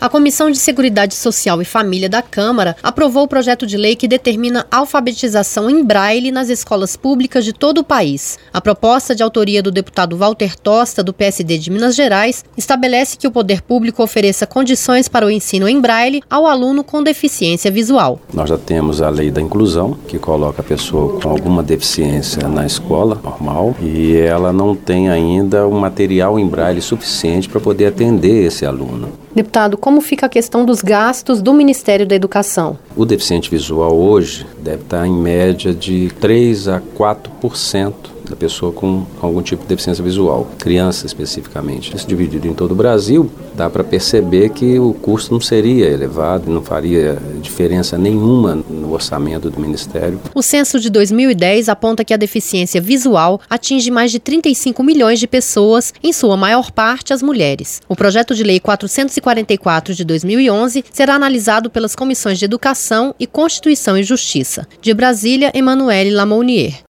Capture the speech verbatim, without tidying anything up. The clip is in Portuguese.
A Comissão de Seguridade Social e Família da Câmara aprovou o projeto de lei que determina alfabetização em braille nas escolas públicas de todo o país. A proposta, de autoria do deputado Walter Tosta, do P S D de Minas Gerais, estabelece que o poder público ofereça condições para o ensino em braille ao aluno com deficiência visual. Nós já temos a lei da inclusão, que coloca a pessoa com alguma deficiência na escola normal e ela não tem ainda um material em braille suficiente para poder atender esse aluno. Deputado, como fica a questão dos gastos do Ministério da Educação? O deficiente visual hoje deve estar em média de três a quatro por cento da pessoa com algum tipo de deficiência visual, criança especificamente. Isso dividido em todo o Brasil, dá para perceber que o custo não seria elevado, não faria diferença nenhuma no orçamento do Ministério. O censo de dois mil e dez aponta que a deficiência visual atinge mais de trinta e cinco milhões de pessoas, em sua maior parte as mulheres. O projeto de lei quatrocentos e quarenta e quatro de dois mil e onze será analisado pelas comissões de Educação e Constituição e Justiça. De Brasília, Emanuele Lamounier.